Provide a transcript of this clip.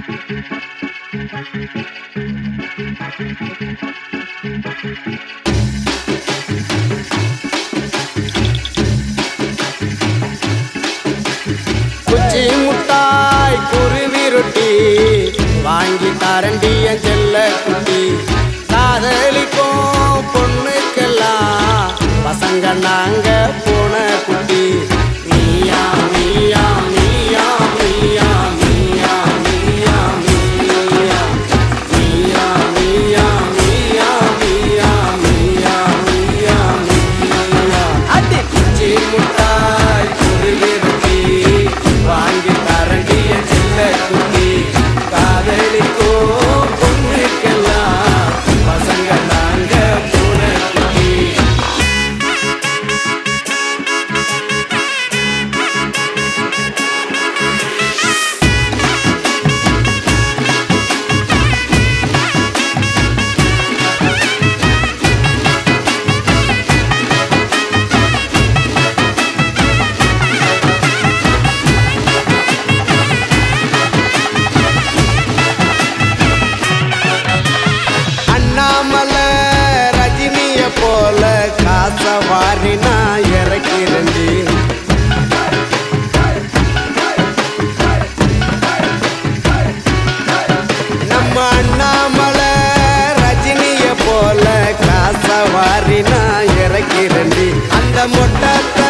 குச்சி முட்டாய் குருவி ரொட்டி வாங்கி தரண்டிய செல்ல குட்டி காதலிக்கும் பொண்ணுக்கெல்லாம் பசங்க நாங்க போன குட்டி நீயா நீயா நீயா நீயா நீயா நீயா நீயா நீயா நீயா நீயா நீயா நீயா நீயா நீயா அடி குச்சி முட்டாய் குருவி ரொட்டி வாங்கி தரண்டிய செல்ல குட்டி காதலிக்கோ பொண்ணுக்கெல்லாம் பசங்க நாங்க போன குட்டி அண்ணாமலை ரஜினிய போல காசவாரி நான் இறக்கிறேன்டி நம்ம அண்ணாமலை ரஜினிய போல காசவாரி நான் இறக்கிறேன்டி அந்த மொட்டை